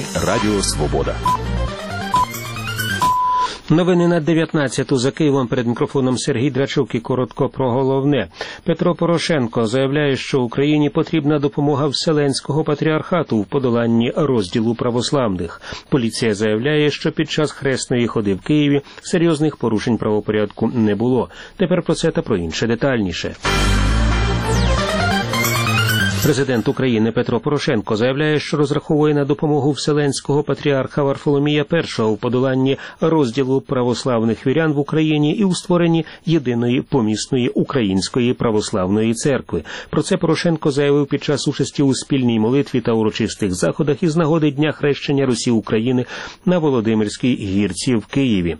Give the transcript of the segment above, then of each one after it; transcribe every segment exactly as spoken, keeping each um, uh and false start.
Радіо Свобода. Новини на дев'ятнадцяту за Києвом, перед мікрофоном Сергій Драчук і коротко про головне. Петро Порошенко заявляє, що Україні потрібна допомога Вселенського патріархату в подоланні розділу православних. Поліція заявляє, що під час хресної ходи в Києві серйозних порушень правопорядку не було. Тепер про це та про інше детальніше. Президент України Петро Порошенко заявляє, що розраховує на допомогу Вселенського патріарха Варфоломія першого у подоланні розділу православних вірян в Україні і у створенні єдиної помісної української православної церкви. Про це Порошенко заявив під час участі у спільній молитві та урочистих заходах із нагоди Дня хрещення Русі України на Володимирській гірці в Києві.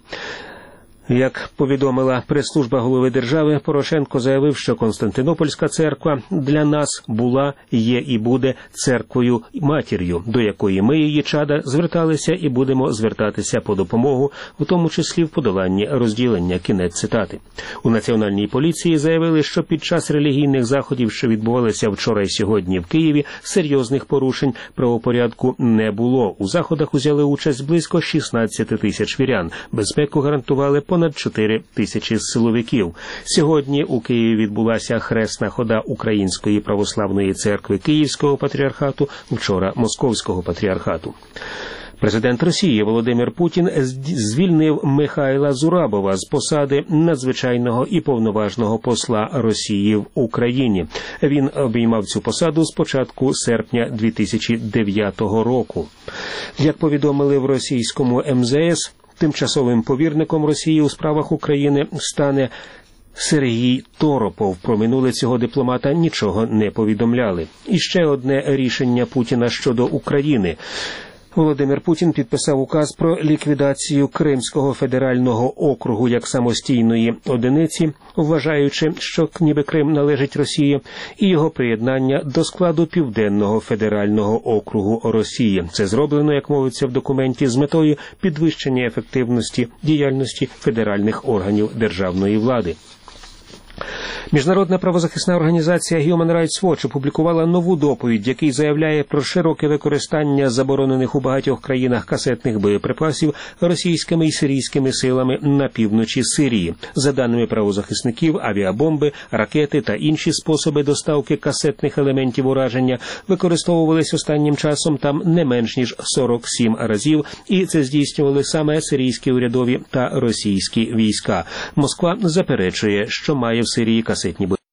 Як повідомила прес-служба голови держави, Порошенко заявив, що Константинопольська церква для нас була, є і буде церквою-матір'ю, до якої ми, її чада, зверталися і будемо звертатися по допомогу, в тому числі в подоланні розділення. Кінець цитати. У Національній поліції заявили, що під час релігійних заходів, що відбувалися вчора і сьогодні в Києві, серйозних порушень правопорядку не було. У заходах узяли участь близько шістнадцять тисяч вірян. Безпеку гарантували понад чотири тисячі силовиків. Сьогодні у Києві відбулася хресна хода Української православної церкви Київського патріархату, вчора Московського патріархату. Президент Росії Володимир Путін звільнив Михайла Зурабова з посади надзвичайного і повноважного посла Росії в Україні. Він обіймав цю посаду з початку серпня дві тисячі дев'ятого року. Як повідомили в російському ем зе ес, тимчасовим повірником Росії у справах України стане Сергій Торопов. Про минуле цього дипломата нічого не повідомляли. І ще одне рішення Путіна щодо України. Володимир Путін підписав указ про ліквідацію Кримського федерального округу як самостійної одиниці, вважаючи, що ніби Крим належить Росії, і його приєднання до складу Південного федерального округу Росії. Це зроблено, як мовиться в документі, з метою підвищення ефективності діяльності федеральних органів державної влади. Міжнародна правозахисна організація Human Rights Watch опублікувала нову доповідь, який заявляє про широке використання заборонених у багатьох країнах касетних боєприпасів російськими і сирійськими силами на півночі Сирії. За даними правозахисників, авіабомби, ракети та інші способи доставки касетних елементів ураження використовувались останнім часом там не менш ніж сорок сім разів, і це здійснювали саме сирійські урядові та російські війська. Москва заперечує, що має в Сирії касетні